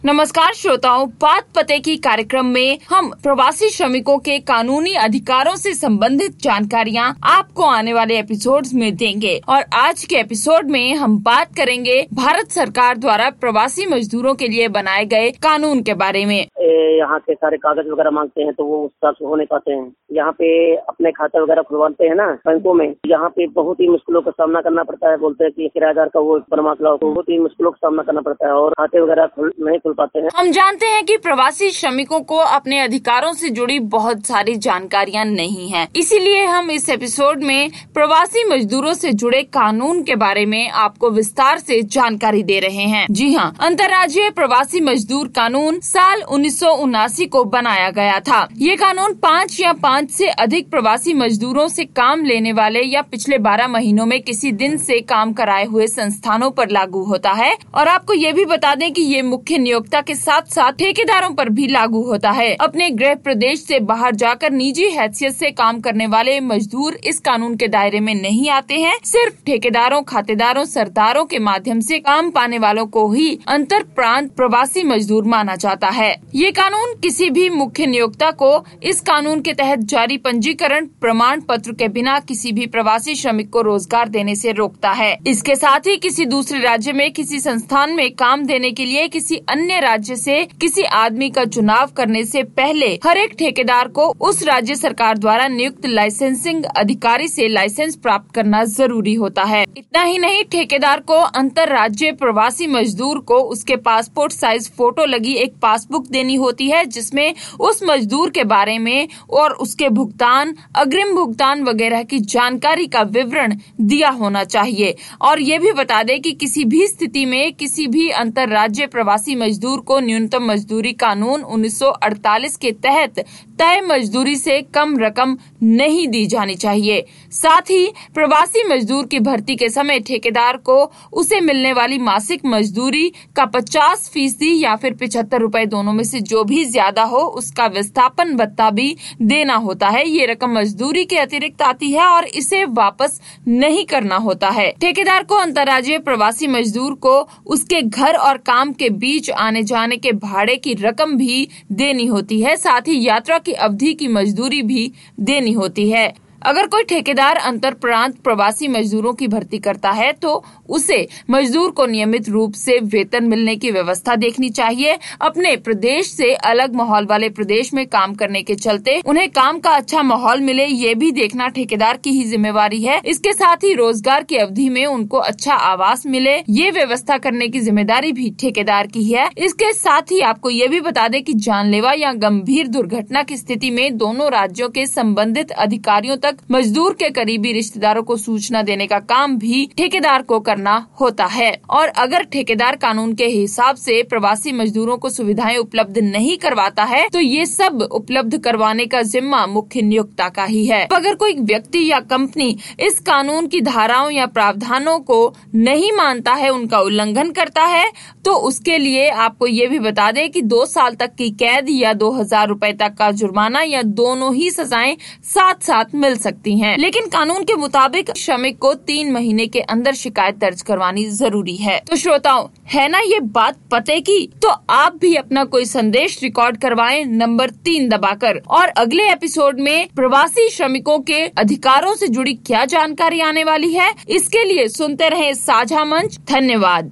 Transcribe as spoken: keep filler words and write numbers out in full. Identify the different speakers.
Speaker 1: नमस्कार श्रोताओं, बात पते की कार्यक्रम में हम प्रवासी श्रमिकों के कानूनी अधिकारों से संबंधित जानकारियां आपको आने वाले एपिसोड्स में देंगे। और आज के एपिसोड में हम बात करेंगे भारत सरकार द्वारा प्रवासी मजदूरों के लिए बनाए गए कानून के बारे में।
Speaker 2: यहाँ के सारे कागज वगैरह मांगते हैं तो वो उस हिसाब से हो नहीं पाते हैं। यहाँ पे अपने खाता वगैरह खुलवाते हैं ना बैंकों में, यहाँ पे बहुत ही मुश्किलों का सामना करना पड़ता है। बोलते हैं कि किराएदार का वो प्रमाण लाओ, तो बहुत ही मुश्किलों का सामना करना पड़ता है और खाते वगैरह नहीं खुल पाते हैं।
Speaker 1: हम जानते हैं कि प्रवासी श्रमिकों को अपने अधिकारों से जुड़ी बहुत सारी जानकारियां नहीं है, इसीलिए हम इस एपिसोड में प्रवासी मजदूरों से जुड़े कानून के बारे में आपको विस्तार से जानकारी दे रहे हैं। जी हाँ, अंतर्राज्यीय प्रवासी मजदूर कानून साल उन्नीस सौ उनासी को बनाया गया था। ये कानून पाँच या पाँच से अधिक प्रवासी मजदूरों से काम लेने वाले या पिछले बारह महीनों में किसी दिन से काम कराए हुए संस्थानों पर लागू होता है। और आपको ये भी बता दें कि ये मुख्य नियोक्ता के साथ साथ ठेकेदारों पर भी लागू होता है। अपने गृह प्रदेश से बाहर जाकर निजी हैसियत से काम करने वाले मजदूर इस कानून के दायरे में नहीं आते हैं। सिर्फ ठेकेदारों, खातेदारों, सरदारों के माध्यम से काम पाने वालों को ही अंतर प्रांत प्रवासी मजदूर माना जाता है। ये कानून किसी भी मुख्य नियोक्ता को इस कानून के तहत जारी पंजीकरण प्रमाण पत्र के बिना किसी भी प्रवासी श्रमिक को रोजगार देने से रोकता है। इसके साथ ही किसी दूसरे राज्य में किसी संस्थान में काम देने के लिए किसी अन्य राज्य से किसी आदमी का चुनाव करने से पहले हर एक ठेकेदार को उस राज्य सरकार द्वारा नियुक्त लाइसेंसिंग अधिकारी से लाइसेंस प्राप्त करना जरूरी होता है। इतना ही नहीं, ठेकेदार को अंतर्राज्यीय प्रवासी मजदूर को उसके पासपोर्ट साइज फोटो लगी एक पासबुक देनी होती है, जिसमें उस मजदूर के बारे में और उसके भुगतान, अग्रिम भुगतान वगैरह की जानकारी का विवरण दिया होना चाहिए। और ये भी बता दें कि किसी भी स्थिति में किसी भी अंतर्राज्यीय प्रवासी मजदूर को न्यूनतम मजदूरी कानून उन्नीस सौ अड़तालीस के तहत तय मजदूरी से कम रकम नहीं दी जानी चाहिए। साथ ही प्रवासी मजदूर की भर्ती के समय ठेकेदार को उसे मिलने वाली मासिक मजदूरी का पचास फीसदी या फिर पिछहत्तर रुपए दोनों में से जो भी ज्यादा हो उसका विस्थापन भत्ता भी देना होता है। ये रकम मजदूरी के अतिरिक्त आती है और इसे वापस नहीं करना होता है। ठेकेदार को अंतर्राज्यीय प्रवासी मजदूर को उसके घर और काम के बीच आने जाने के भाड़े की रकम भी देनी होती है। साथ ही यात्रा की अवधि की मजदूरी भी देनी होती है। अगर कोई ठेकेदार अंतर प्रांत प्रवासी मजदूरों की भर्ती करता है तो उसे मजदूर को नियमित रूप से वेतन मिलने की व्यवस्था देखनी चाहिए। अपने प्रदेश से अलग माहौल वाले प्रदेश में काम करने के चलते उन्हें काम का अच्छा माहौल मिले, ये भी देखना ठेकेदार की ही जिम्मेवारी है। इसके साथ ही रोजगार की अवधि में उनको अच्छा आवास मिले, ये व्यवस्था करने की जिम्मेदारी भी ठेकेदार की है। इसके साथ ही आपको ये भी बता दें कि जानलेवा या गंभीर दुर्घटना की स्थिति में दोनों राज्यों के संबंधित अधिकारियों तक मजदूर के करीबी रिश्तेदारों को सूचना देने का काम भी ठेकेदार को करना होता है। और अगर ठेकेदार कानून के हिसाब से प्रवासी मजदूरों को सुविधाएं उपलब्ध नहीं करवाता है तो ये सब उपलब्ध करवाने का जिम्मा मुख्य नियोक्ता का ही है। अगर कोई व्यक्ति या कंपनी इस कानून की धाराओं या प्रावधानों को नहीं मानता है, उनका उल्लंघन करता है, तो उसके लिए आपको ये भी बता दें कि दो साल तक की कैद या दो हजार रूपए तक का जुर्माना या दोनों ही सजाएं साथ साथ मिल सकती हैं। लेकिन कानून के मुताबिक श्रमिक को तीन महीने के अंदर शिकायत दर्ज करवानी जरूरी है। तो श्रोताओं, है ना ये बात पते की? तो आप भी अपना कोई संदेश रिकॉर्ड करवाएं नंबर तीन दबाकर। और अगले एपिसोड में प्रवासी श्रमिकों के अधिकारों से जुड़ी क्या जानकारी आने वाली है, इसके लिए सुनते रहें साझा मंच। धन्यवाद।